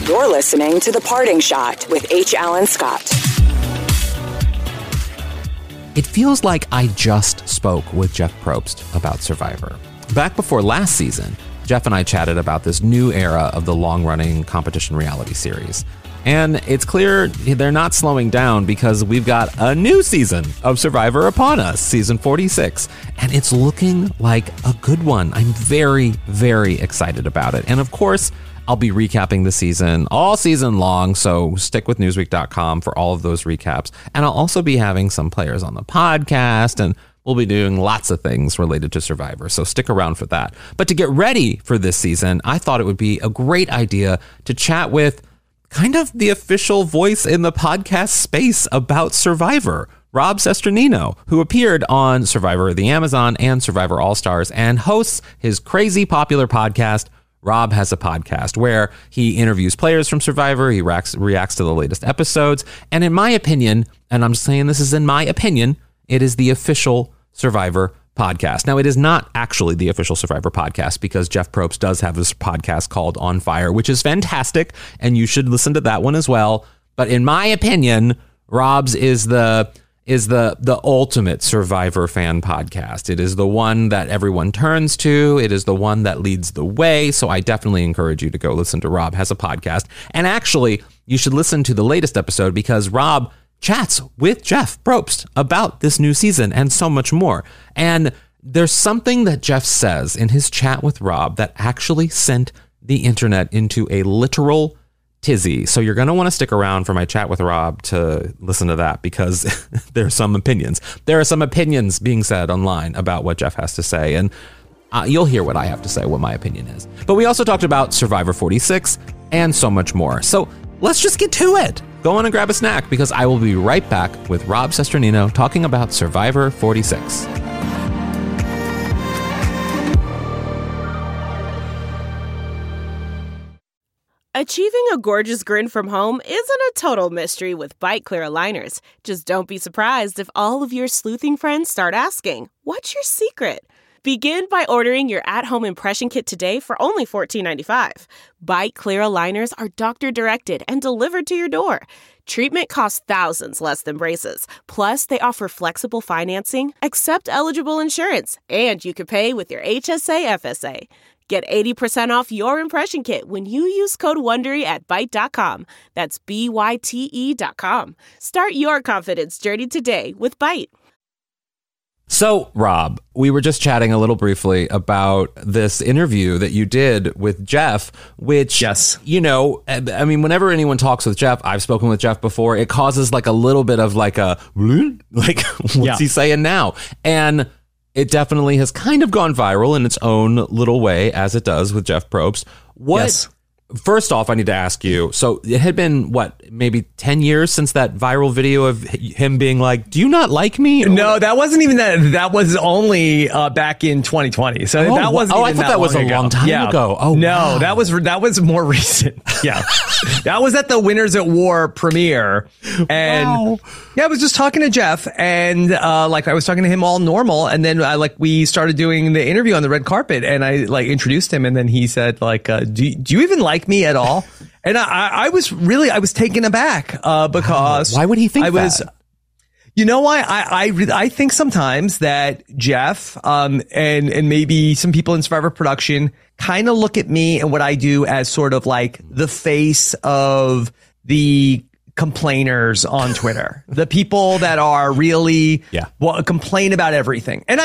You're listening to The Parting Shot with H. Alan Scott. It feels like I just spoke with Jeff Probst about Survivor. Back before last season, Jeff and I chatted about this new era of the long-running competition reality series. And it's clear they're not slowing down because we've got a new season of Survivor upon us, season 46. And it's looking like a good one. I'm very, very excited about it. And of course, I'll be recapping the season all season long, so stick with Newsweek.com for all of those recaps. And I'll also be having some players on the podcast, and we'll be doing lots of things related to Survivor, so stick around for that. But to get ready for this season, I thought it would be a great idea to chat with kind of the official voice in the podcast space about Survivor, Rob Cesternino, who appeared on Survivor the Amazon and Survivor All-Stars and hosts his crazy popular podcast, Rob Has a Podcast, where he interviews players from Survivor, he reacts to the latest episodes, and in my opinion, and I'm saying this is in my opinion, it is the official Survivor podcast. Now, it is not actually the official Survivor podcast because Jeff Probst does have this podcast called On Fire, which is fantastic, and you should listen to that one as well. But in my opinion, Rob's is the ultimate Survivor fan podcast. It is the one that everyone turns to. It is the one that leads the way. So I definitely encourage you to go listen to Rob Has a Podcast. And actually, you should listen to the latest episode because Rob chats with Jeff Probst about this new season and so much more. And there's something that Jeff says in his chat with Rob that actually sent the internet into a literal tizzy. So you're going to want to stick around for my chat with Rob to listen to that because there are some opinions. There are some opinions being said online about what Jeff has to say. And you'll hear what I have to say, what my opinion is. But we also talked about Survivor 46 and so much more. So let's just get to it. Go on and grab a snack because I will be right back with Rob Cesternino talking about Survivor 46. Achieving a gorgeous grin from home isn't a total mystery with Byte Clear aligners. Just don't be surprised if all of your sleuthing friends start asking, "What's your secret?" Begin by ordering your at-home impression kit today for only $14.95. Byte Clear aligners are doctor-directed and delivered to your door. Treatment costs thousands less than braces. Plus, they offer flexible financing, accept eligible insurance, and you can pay with your HSA FSA. Get 80% off your impression kit when you use code WONDERY at Byte.com. That's BYTE.com. Start your confidence journey today with Byte. So, Rob, we were just chatting a little briefly about this interview that you did with Jeff, which, yes, you know, I mean, whenever anyone talks with Jeff, I've spoken with Jeff before, it causes like a little bit of like a, like, what's he saying now? And it definitely has kind of gone viral in its own little way, as it does with Jeff Probst. First off, I need to ask you, so it had been, what, maybe 10 years since that viral video of him being like, "Do you not like me?" No, that wasn't even that. That was only back in 2020. So that wasn't even I thought that was a long time ago. Oh, no, wow. that was more recent. Yeah. That was at the Winners at War premiere. And yeah, I was just talking to Jeff and like I was talking to him all normal. And then we started doing the interview on the red carpet and I like introduced him. And then he said like, do you even like me at all? And I was taken aback because why would he think that? You know why? I think sometimes that Jeff and maybe some people in Survivor production kind of look at me and what I do as sort of like the face of the complainers on Twitter, the people that are really complain about everything. And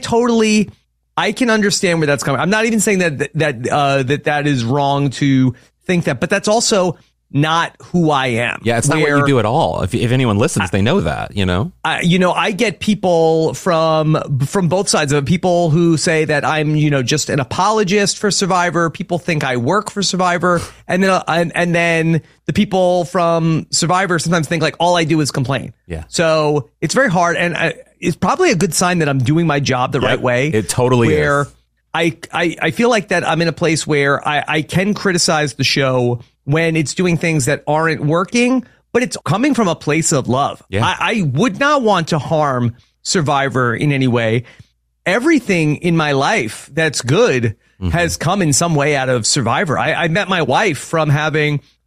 I can understand where that's coming. I'm not even saying that is wrong to think that, but that's also not who I am. Yeah, it's not what you do at all. If anyone listens, they know that, you know? I get people from both sides of it. People who say that I'm, just an apologist for Survivor. People think I work for Survivor. And then the people from Survivor sometimes think like all I do is complain. Yeah. So it's very hard. And it's probably a good sign that I'm doing my job the right way. It totally is. I feel like that I'm in a place where I can criticize the show when it's doing things that aren't working, but it's coming from a place of love. Yeah. I would not want to harm Survivor in any way. Everything in my life that's good has come in some way out of Survivor. I met my wife from having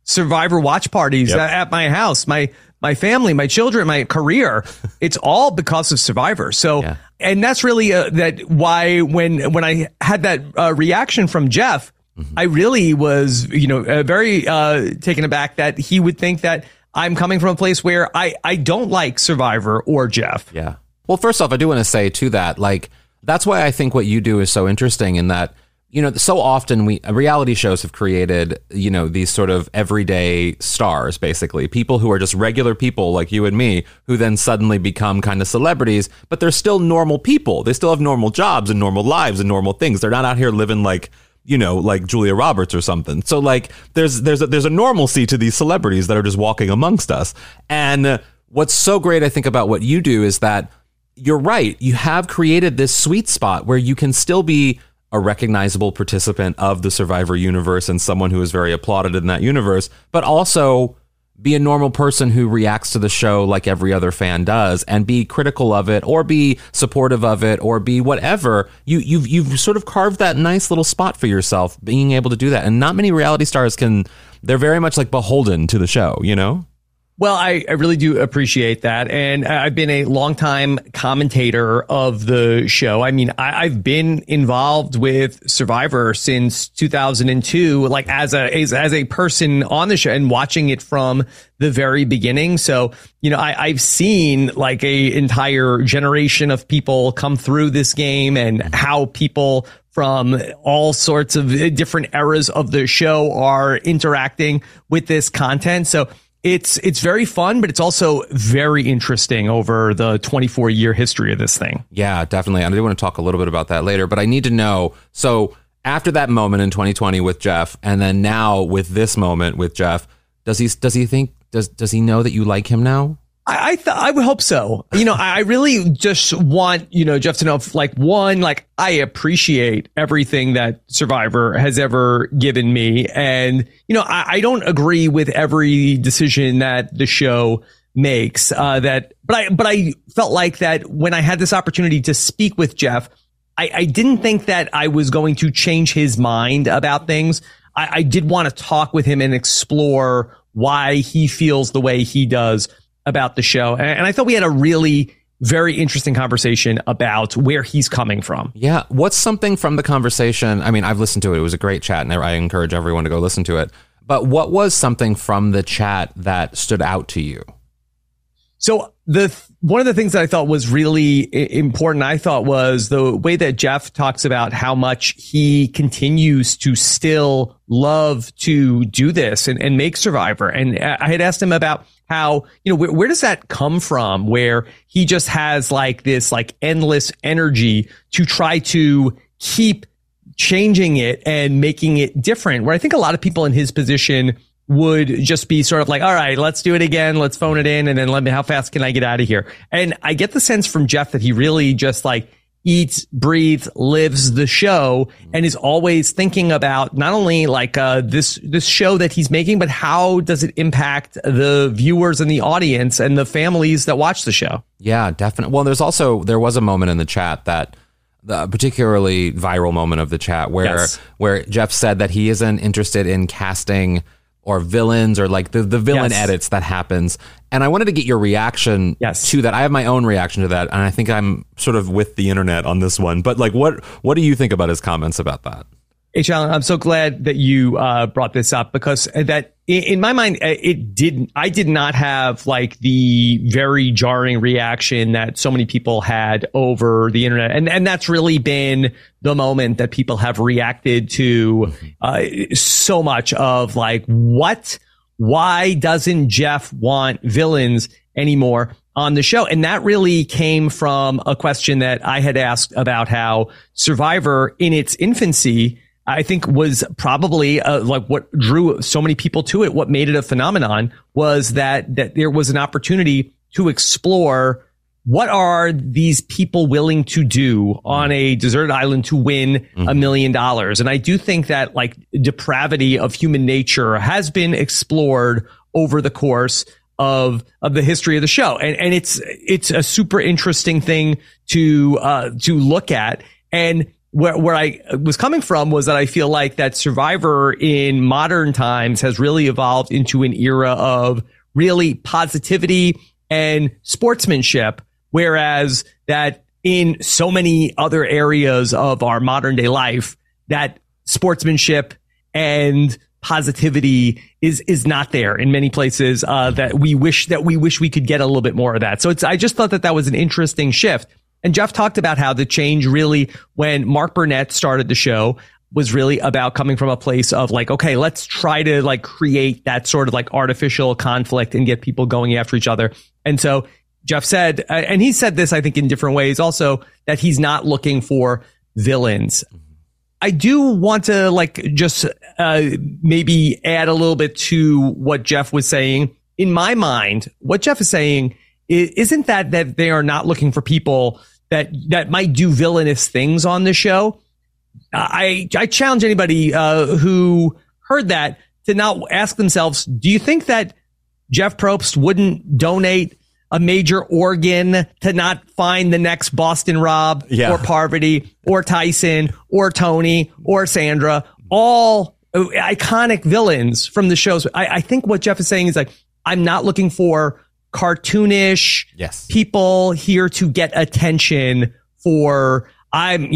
Survivor watch parties at my house, my family, my children, my career. It's all because of Survivor. So, and that's really that why when I had that reaction from Jeff, I really was, very taken aback that he would think that I'm coming from a place where I don't like Survivor or Jeff. Yeah. Well, first off, I do want to say to that, like, that's why I think what you do is so interesting in that, so often reality shows have created, these sort of everyday stars, basically people who are just regular people like you and me, who then suddenly become kind of celebrities, but they're still normal people. They still have normal jobs and normal lives and normal things. They're not out here living like, like Julia Roberts or something. So like there's a normalcy to these celebrities that are just walking amongst us. And what's so great, I think, about what you do is that you're right. You have created this sweet spot where you can still be a recognizable participant of the Survivor universe and someone who is very applauded in that universe, but also be a normal person who reacts to the show like every other fan does and be critical of it or be supportive of it or be whatever. You've sort of carved that nice little spot for yourself, being able to do that. And not many reality stars they're very much like beholden to the show, Well, I really do appreciate that. And I've been a longtime commentator of the show. I mean, I've been involved with Survivor since 2002, like as a person on the show and watching it from the very beginning. So, I've seen like a entire generation of people come through this game and how people from all sorts of different eras of the show are interacting with this content. So it's very fun, but it's also very interesting over the 24-year history of this thing. Yeah, definitely. I do want to talk a little bit about that later, but I need to know. So after that moment in 2020 with Jeff, and then now with this moment with Jeff, does he know that you like him now? I would hope so. I really just want, Jeff to know I appreciate everything that Survivor has ever given me. And, I don't agree with every decision that the show makes, but I felt like that when I had this opportunity to speak with Jeff, I didn't think that I was going to change his mind about things. I did want to talk with him and explore why he feels the way he does about the show. And I thought we had a really very interesting conversation about where he's coming from. Yeah. What's something from the conversation? I mean, I've listened to it. It was a great chat and I encourage everyone to go listen to it. But what was something from the chat that stood out to you? So one of the things that I thought was really important, I thought, was the way that Jeff talks about how much he continues to still love to do this and make Survivor. And I had asked him about how, where does that come from, where he just has like this like endless energy to try to keep changing it and making it different, where I think a lot of people in his position would just be sort of like, all right, let's do it again. Let's phone it in. And then how fast can I get out of here? And I get the sense from Jeff that he really just like eats, breathes, lives the show and is always thinking about not only like this show that he's making, but how does it impact the viewers and the audience and the families that watch the show? Yeah, definitely. Well, there was a moment in the chat that the particularly viral moment of the chat where Jeff said that he isn't interested in casting or villains or like the villain edits that happens. And I wanted to get your reaction to that. I have my own reaction to that. And I think I'm sort of with the internet on this one. But like, what do you think about his comments about that? H. Alan, I'm so glad that you brought this up, because that in my mind, I did not have like the very jarring reaction that so many people had over the internet. And that's really been the moment that people have reacted to so much of like, why doesn't Jeff want villains anymore on the show? And that really came from a question that I had asked about how Survivor in its infancy, I think, was probably like what drew so many people to it. What made it a phenomenon was that there was an opportunity to explore what are these people willing to do on a deserted island to win $1 million. And I do think that like depravity of human nature has been explored over the course of the history of the show. And it's a super interesting thing to look at. And where I was coming from was that I feel like that Survivor in modern times has really evolved into an era of really positivity and sportsmanship, whereas that in so many other areas of our modern day life, that sportsmanship and positivity is not there in many places, that we wish we could get a little bit more of that. So I just thought that was an interesting shift. And Jeff talked about how the change really, when Mark Burnett started the show, was really about coming from a place of like, okay, let's try to like create that sort of like artificial conflict and get people going after each other. And so Jeff said, and he said this, I think, in different ways also, that he's not looking for villains. I do want to like just maybe add a little bit to what Jeff was saying. In my mind, what Jeff is saying isn't that they are not looking for people that might do villainous things on the show. I challenge anybody who heard that to now ask themselves, do you think that Jeff Probst wouldn't donate a major organ to not find the next Boston Rob or Parvati or Tyson or Tony or Sandra, all iconic villains from the shows? I think what Jeff is saying is like, I'm not looking for cartoonish people here to get attention for, I'm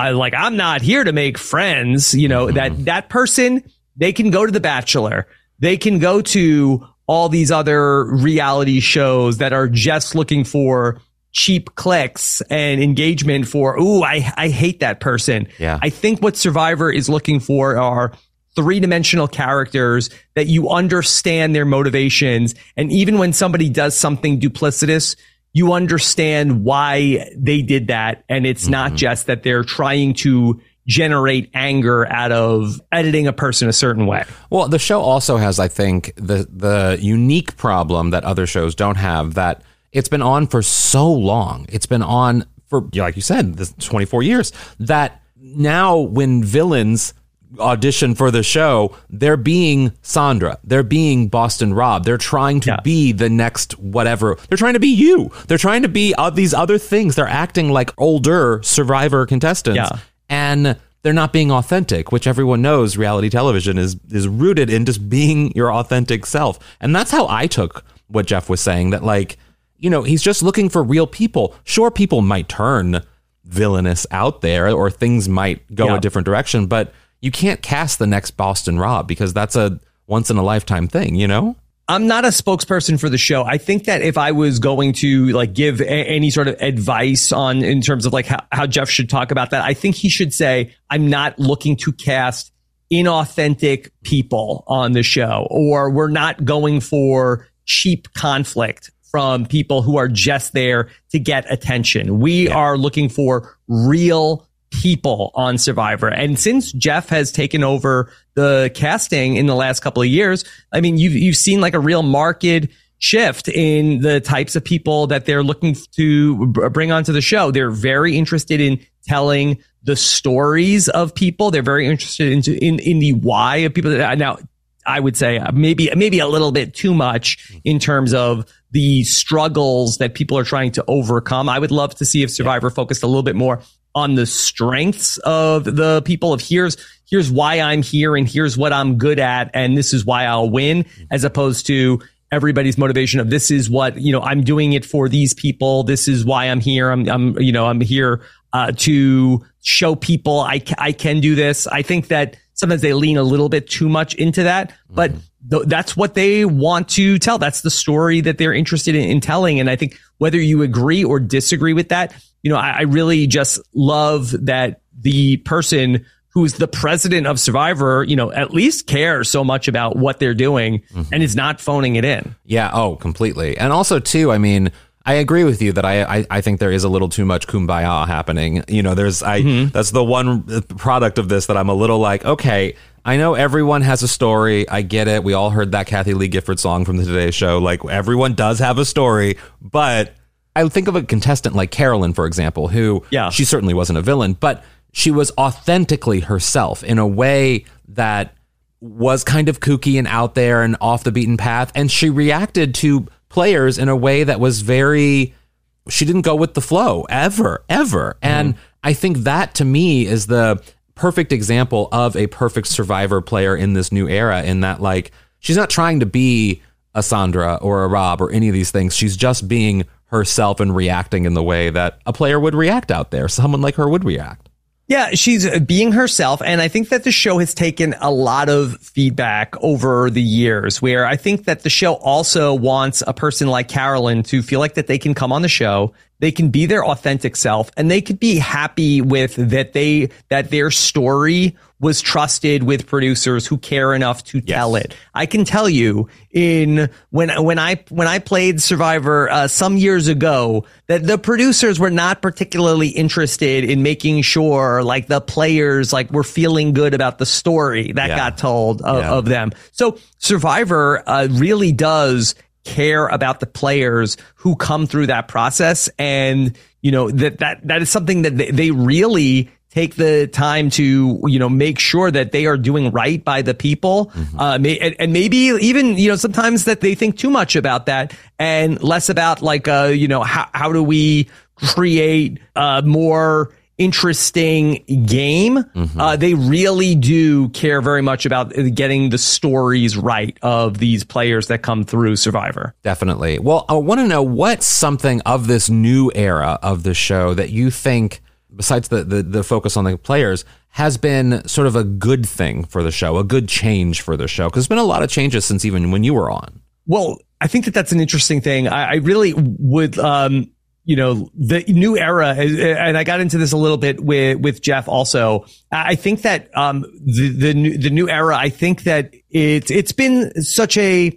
not here to make friends. That person, they can go to The Bachelor. They can go to all these other reality shows that are just looking for cheap clicks and engagement for, I hate that person. Yeah. I think what Survivor is looking for are three-dimensional characters that you understand their motivations. And even when somebody does something duplicitous, you understand why they did that. And it's not just that they're trying to generate anger out of editing a person a certain way. Well, the show also has, I think, the unique problem that other shows don't have, that it's been on for so long. It's been on for, like you said, this 24 years, that now when villains audition for the show, they're being Sandra, they're being Boston Rob, they're trying to be the next whatever, they're trying to be you, they're trying to be these other things, they're acting like older Survivor contestants, and they're not being authentic, which everyone knows reality television is rooted in just being your authentic self. And that's how I took what Jeff was saying, that like, he's just looking for real people. Sure, people might turn villainous out there, or things might go a different direction, but you can't cast the next Boston Rob, because that's a once in a lifetime thing, I'm not a spokesperson for the show. I think that if I was going to like give any sort of advice in terms of like how Jeff should talk about that, I think he should say, I'm not looking to cast inauthentic people on the show, or we're not going for cheap conflict from people who are just there to get attention. We are looking for real people on Survivor. And since Jeff has taken over the casting in the last couple of years, I mean, you've seen like a real marked shift in the types of people that they're looking to bring onto the show. They're very interested in telling the stories of people. They're very interested in the why of people. Now, I would say maybe a little bit too much in terms of the struggles that people are trying to overcome. I would love to see if Survivor focused a little bit more on the strengths of the people, of here's why I'm here and here's what I'm good at and this is why I'll win, as opposed to everybody's motivation of this is what, I'm doing it for these people. This is why I'm here. I'm here to show people I can do this. I think that sometimes they lean a little bit too much into that, but that's what they want to tell. That's the story that they're interested in telling. And I think whether you agree or disagree with that, I really just love that the person who's the president of Survivor, at least cares so much about what they're doing and is not phoning it in. Yeah. Oh, completely. And also too, I mean, I agree with you that I think there is a little too much kumbaya happening. That's the one product of this that I'm a little like, okay, I know everyone has a story. I get it. We all heard that Kathy Lee Gifford song from the Today Show. Like, everyone does have a story, but I think of a contestant like Carolyn, for example, who she certainly wasn't a villain, but she was authentically herself in a way that was kind of kooky and out there and off the beaten path. And she reacted to players in a way that was she didn't go with the flow ever. And I think that to me is the perfect example of a perfect Survivor player in this new era, in that like she's not trying to be a Sandra or a Rob or any of these things. She's just being herself and reacting in the way that a player would react out there. Someone like her would react. Yeah, she's being herself. And I think that the show has taken a lot of feedback over the years, where I think that the show also wants a person like Carolyn to feel like that they can come on the show, they can be their authentic self, and they could be happy with that their story was trusted with producers who care enough to tell it. I can tell you when I played Survivor some years ago, that the producers were not particularly interested in making sure like the players like were feeling good about the story that got told of them. So Survivor really does care about the players who come through that process, and that is something that they really take the time to, make sure that they are doing right by the people. And maybe even, sometimes that they think too much about that and less about like, how do we create a more interesting game? They really do care very much about getting the stories right of these players that come through Survivor. Definitely. Well, I want to know what's something of this new era of the show that you think, besides the focus on the players, has been sort of a good thing for the show, a good change for the show? Because there's been a lot of changes since even when you were on. Well, I think that that's an interesting thing. I really would, the new era, and I got into this a little bit with Jeff also. I think that the new era, I think that it's been such a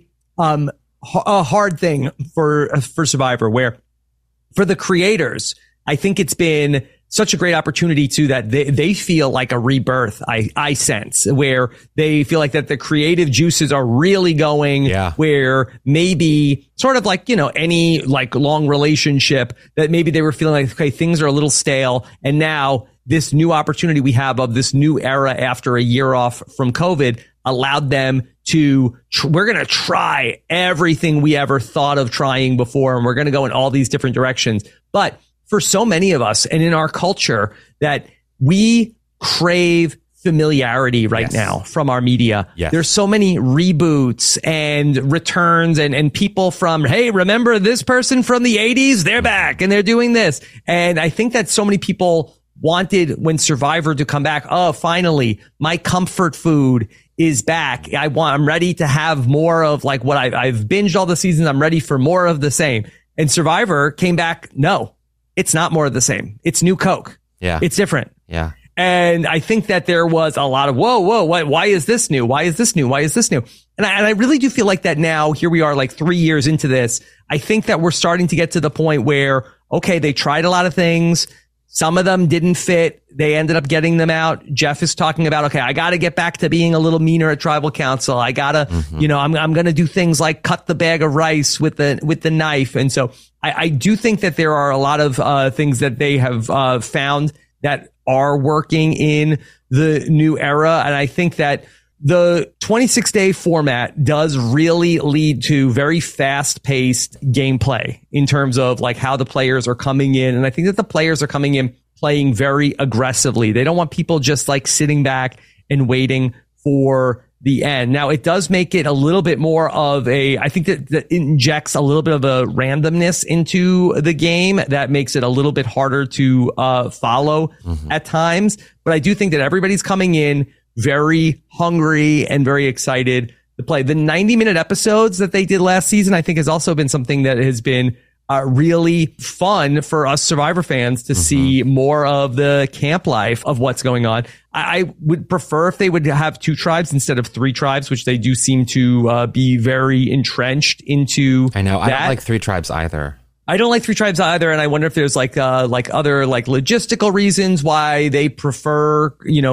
hard thing for Survivor, where for the creators, I think it's been such a great opportunity too, that they feel like a rebirth. I sense, where they feel like that the creative juices are really going, where maybe sort of like, any like long relationship that maybe they were feeling like, okay, things are a little stale. And now this new opportunity we have of this new era after a year off from COVID allowed them to, we're going to try everything we ever thought of trying before. And we're going to go in all these different directions. But for so many of us and in our culture, that we crave familiarity right now from our media. There's so many reboots and returns and people from, hey, remember this person from the 80s? They're back and they're doing this. And I think that so many people wanted when Survivor to come back. Oh, finally, my comfort food is back. I'm ready to have more of like what I've binged all the seasons. I'm ready for more of the same. And Survivor came back. No. It's not more of the same. It's new Coke. Yeah. It's different. Yeah. And I think that there was a lot of, why is this new? Why is this new? Why is this new? And I really do feel like that now, here we are like 3 years into this. I think that we're starting to get to the point where, okay, they tried a lot of things. Some of them didn't fit. They ended up getting them out. Jeff is talking about, okay, I got to get back to being a little meaner at Tribal Council. I got to, I'm going to do things like cut the bag of rice with the knife. And so I do think that there are a lot of things that they have found that are working in the new era. And I think that the 26-day format does really lead to very fast-paced gameplay in terms of like how the players are coming in. And I think that the players are coming in playing very aggressively. They don't want people just like sitting back and waiting for the end. Now, it does make it a little bit more of I think that injects a little bit of a randomness into the game that makes it a little bit harder to follow at times. But I do think that everybody's coming in very hungry and very excited to play. The 90-minute episodes that they did last season, I think, has also been something that has been really fun for us Survivor fans to see more of the camp life of what's going on. I would prefer if they would have 2 tribes instead of 3 tribes, which they do seem to be very entrenched into. I know. I don't like 3 tribes either. I don't like 3 tribes either, and I wonder if there's like other like logistical reasons why they prefer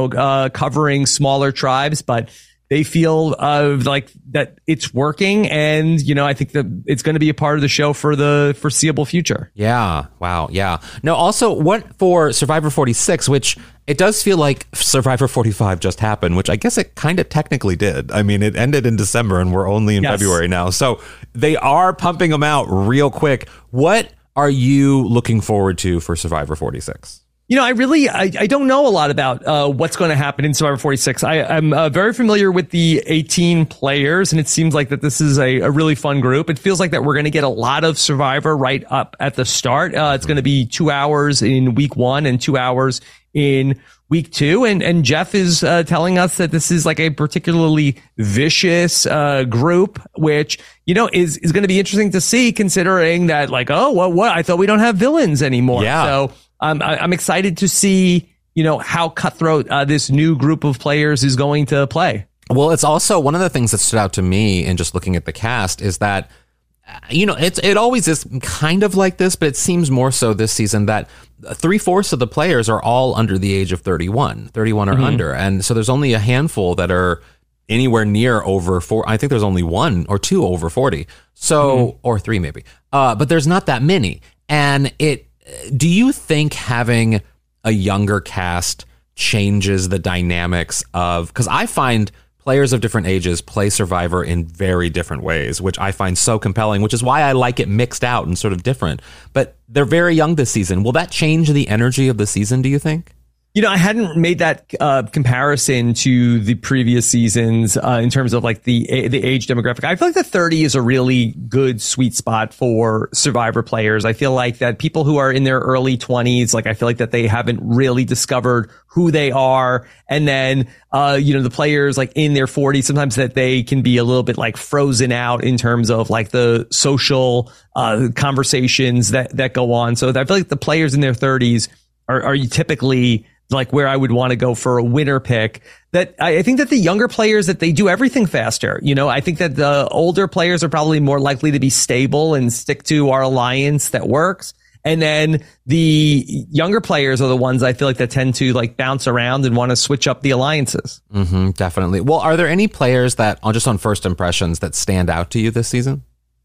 covering smaller tribes, but they feel like that it's working, and I think that it's going to be a part of the show for the foreseeable future. Yeah. Wow. Yeah. No. Also, what for Survivor 46, which it does feel like Survivor 45 just happened, which I guess it kind of technically did. I mean, it ended in December, and we're only in February now, so they are pumping them out real quick. What are you looking forward to for Survivor 46? I don't know a lot about what's going to happen in Survivor 46. I'm very familiar with the 18 players, and it seems like that this is a really fun group. It feels like that we're going to get a lot of Survivor right up at the start. It's going to be 2 hours in week 1 and 2 hours in week 2. And Jeff is telling us that this is like a particularly vicious group, which, is going to be interesting to see, considering that what? I thought we don't have villains anymore. Yeah. So I'm excited to see, how cutthroat this new group of players is going to play. Well, it's also one of the things that stood out to me in just looking at the cast is that, it always is kind of like this, but it seems more so this season that 3/4 of the players are all under the age of 31 or under. And so there's only a handful that are anywhere near over 4. I think there's only 1 or 2 over 40. So, or 3 maybe. But there's not that many. And do you think having a younger cast changes the dynamics of, because I find players of different ages play Survivor in very different ways, which I find so compelling, which is why I like it mixed out and sort of different. But they're very young this season. Will that change the energy of the season, do you think? I hadn't made that comparison to the previous seasons in terms of like the age demographic. I feel like the 30 is a really good sweet spot for Survivor players. I feel like that people who are in their early 20s, I feel like that they haven't really discovered who they are. And then, the players like in their 40s, sometimes that they can be a little bit like frozen out in terms of like the social conversations that go on. So I feel like the players in their 30s are typically like where I would want to go for a winner pick. That I think that the younger players, that they do everything faster. I think that the older players are probably more likely to be stable and stick to our alliance that works. And then the younger players are the ones I feel like that tend to like bounce around and want to switch up the alliances. Definitely. Well, are there any players that just on first impressions that stand out to you this season?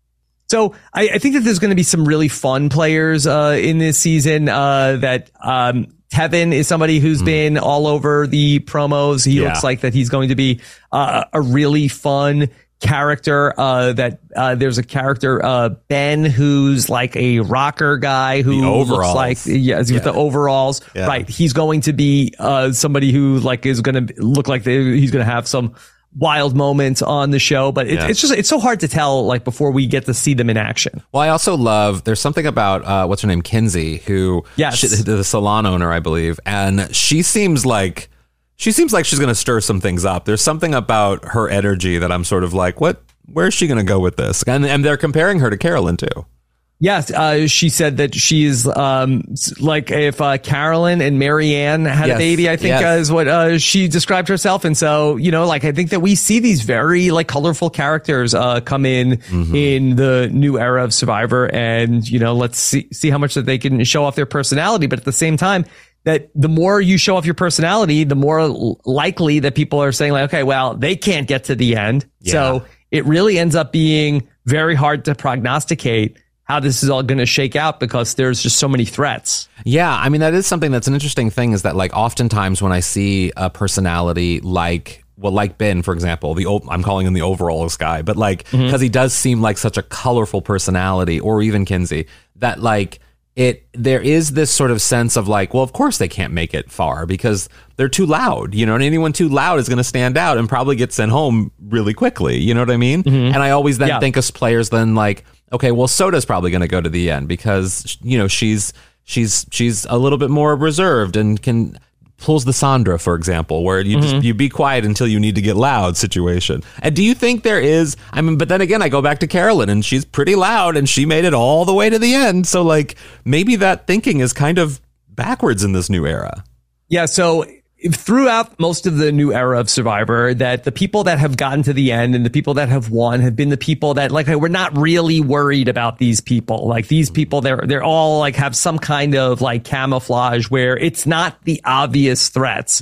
So I think that there's going to be some really fun players in this season that Tevin is somebody who's been all over the promos. He looks like that he's going to be a really fun character. There's a character, Ben, who's like a rocker guy who looks like, with the overalls. Yeah. Right. He's going to be somebody who like is going to look like he's going to have some wild moments on the show, but it's so hard to tell like before we get to see them in action. Well, I also love, there's something about what's her name, Kinsey, who the salon owner, I believe, and she seems like she's going to stir some things up. There's something about her energy that I'm sort of like, where's she going to go with this? And they're comparing her to Carolyn too. Yes, she said that she's like if Carolyn and Marianne had a baby, I think is what she described herself. And so, I think that we see these very like colorful characters come in the new era of Survivor, and let's see how much that they can show off their personality. But at the same time, that the more you show off your personality, the more likely that people are saying like, okay, well, they can't get to the end. Yeah. So it really ends up being very hard to prognosticate how this is all going to shake out because there's just so many threats. Yeah, I mean, that is something that's an interesting thing, is that like oftentimes when I see a personality like Ben, for example, I'm calling him the overalls guy, but like, because he does seem like such a colorful personality, or even Kinsey, that like there is this sort of sense of like, well, of course they can't make it far because they're too loud, and anyone too loud is going to stand out and probably get sent home really quickly. You know what I mean? And I always then think of players then like, okay, well, Soda's probably going to go to the end because, she's a little bit more reserved and pulls the Sandra, for example, where you be quiet until you need to get loud situation. And do you think there is, but then again, I go back to Carolyn and she's pretty loud and she made it all the way to the end. So like maybe that thinking is kind of backwards in this new era. Yeah. So throughout most of the new era of Survivor, that the people that have gotten to the end and the people that have won have been the people that like, we're not really worried about these people. Like these people, they're all like have some kind of like camouflage where it's not the obvious threats. Yeah.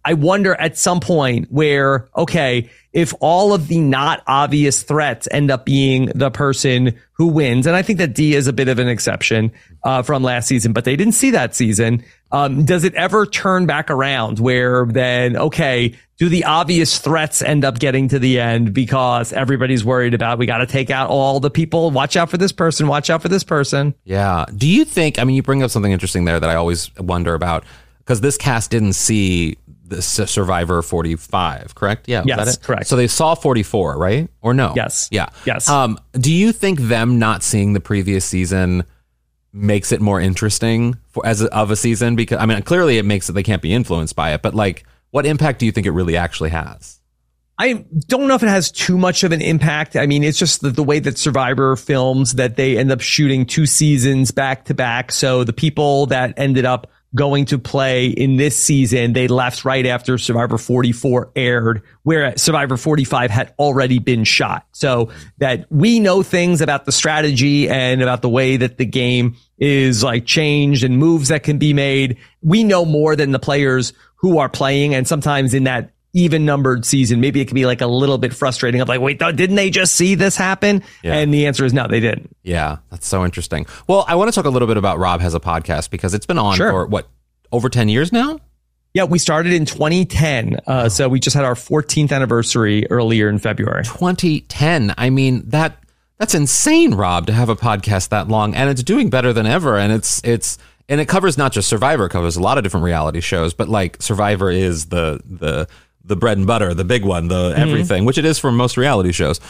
I wonder at some point where, okay, if all of the not obvious threats end up being the person who wins, and I think that Dee is a bit of an exception from last season, but they didn't see that season. Does it ever turn back around where then, okay, do the obvious threats end up getting to the end because everybody's worried about, we got to take out all the people. Watch out for this person. Watch out for this person. Yeah. Do you think, I mean, you bring up something interesting there that I always wonder about, because this cast didn't see the Survivor 45, correct? Yeah. Yes, was that it? correct. So they saw 44, right? Or no? Yes. Yeah. Yes. Do you think them not seeing the previous season makes it more interesting of a season? Because, I mean, clearly it makes it, they can't be influenced by it, but like, what impact do you think it really actually has? I don't know if it has too much of an impact. I mean, it's just the way that Survivor films, that they end up shooting 2 seasons back to back. So the people that ended up going to play in this season, they left right after Survivor 44 aired, where Survivor 45 had already been shot. So that we know things about the strategy and about the way that the game is like changed and moves that can be made. We know more than the players who are playing. And sometimes in that even numbered season, maybe it can be like a little bit frustrating of like, wait, didn't they just see this happen? Yeah. And the answer is no, they didn't. Yeah, that's so interesting. Well, I want to talk a little bit about Rob Has a Podcast, because it's been on for what, over 10 years now? Yeah, we started in 2010. So we just had our 14th anniversary earlier in February. 2010. I mean, that's insane, Rob, to have a podcast that long, and it's doing better than ever. And and it covers not just Survivor, it covers a lot of different reality shows, but like Survivor is the bread and butter, the big one, the everything, which it is for most reality shows.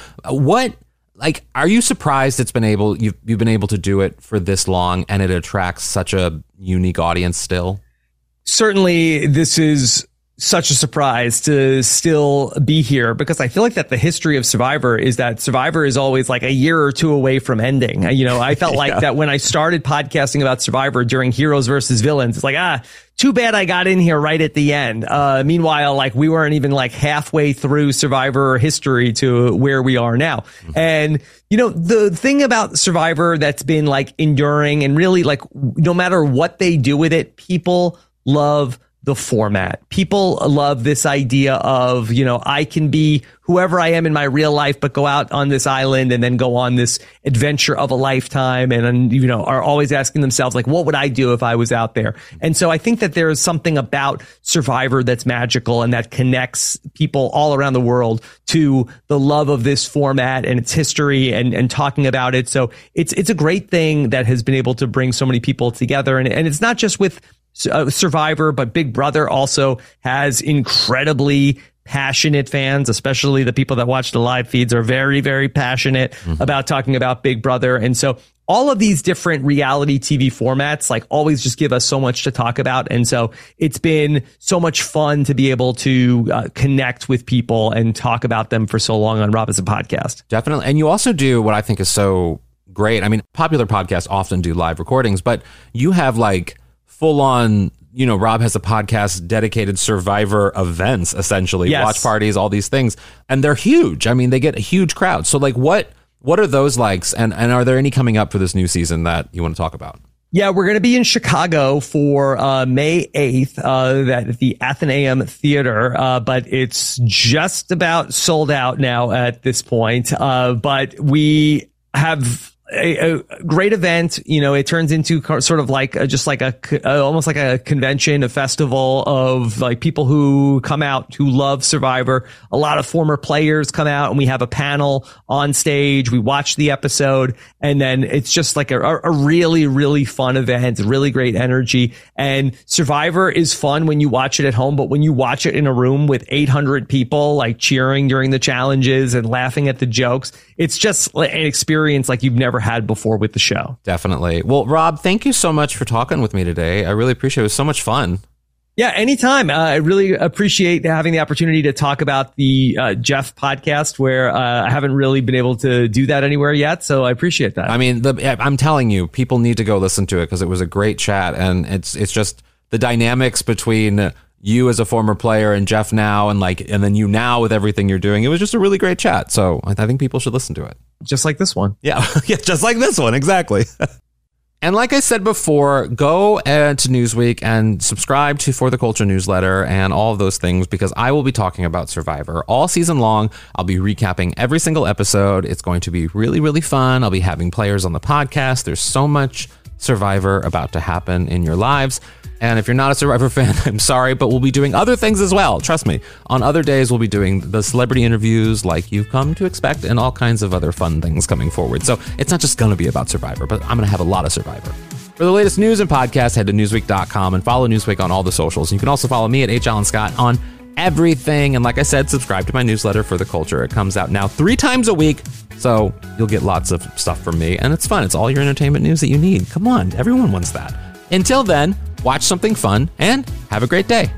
Are you surprised you've been able to do it for this long and it attracts such a unique audience still? Certainly, this is such a surprise to still be here, because I feel like that the history of Survivor is that Survivor is always like a year or two away from ending. You know, I felt like that when I started podcasting about Survivor during Heroes versus Villains, it's like, too bad I got in here right at the end. Meanwhile, like we weren't even like halfway through Survivor history to where we are now. And, you know, the thing about Survivor that's been like enduring, and really like no matter what they do with it, people love the format. People love this idea of, you know, I can be whoever I am in my real life, but go out on this island and then go on this adventure of a lifetime. And, you know, are always asking themselves, like, what would I do if I was out there? And so I think that there is something about Survivor that's magical and that connects people all around the world to the love of this format and its history and talking about it. So it's a great thing that has been able to bring so many people together. And it's not just with Survivor, but Big Brother also has incredibly passionate fans, especially the people that watch the live feeds are very, very passionate about talking about Big Brother. And so all of these different reality TV formats like always just give us so much to talk about. And so it's been so much fun to be able to connect with people and talk about them for so long on Rob Has a Podcast. Definitely. And you also do what I think is so great. I mean, popular podcasts often do live recordings, but you have like full on, you know, Rob Has a Podcast dedicated Survivor events, essentially, watch parties, all these things. And they're huge. I mean, they get a huge crowd. So like, what are those likes? And are there any coming up for this new season that you want to talk about? Yeah, we're going to be in Chicago for May 8th at the Athenaeum Theater, but it's just about sold out now at this point. But we have a great event. You know, it turns into sort of like just like almost like a convention, a festival of like people who come out who love Survivor. A lot of former players come out and we have a panel on stage. We watch the episode and then it's just like a really, really fun event, really great energy. And Survivor is fun when you watch it at home, but when you watch it in a room with 800 people like cheering during the challenges and laughing at the jokes, it's just an experience like you've never had before with the show. Definitely. Well, Rob, thank you so much for talking with me today. I really appreciate it. It was so much fun. Yeah, anytime. I really appreciate having the opportunity to talk about the Jeff podcast, where I haven't really been able to do that anywhere yet. So I appreciate that. I mean, I'm telling you, people need to go listen to it because it was a great chat. And it's just the dynamics between you as a former player and Jeff now, and then you now with everything you're doing. It was just a really great chat. So I think people should listen to it. Just like this one. Yeah, just like this one. Exactly. And like I said before, go to Newsweek and subscribe to For the Culture newsletter and all of those things, because I will be talking about Survivor all season long. I'll be recapping every single episode. It's going to be really, really fun. I'll be having players on the podcast. There's so much Survivor about to happen in your lives. And if you're not a Survivor fan, I'm sorry, but we'll be doing other things as well. Trust me. On other days, we'll be doing the celebrity interviews like you've come to expect and all kinds of other fun things coming forward. So it's not just going to be about Survivor, but I'm going to have a lot of Survivor. For the latest news and podcasts, head to Newsweek.com and follow Newsweek on all the socials. You can also follow me at H. Alan Scott on everything. And like I said, subscribe to my newsletter For the Culture. It comes out now 3 times a week. So you'll get lots of stuff from me. And it's fun. It's all your entertainment news that you need. Come on. Everyone wants that. Until then, watch something fun and have a great day.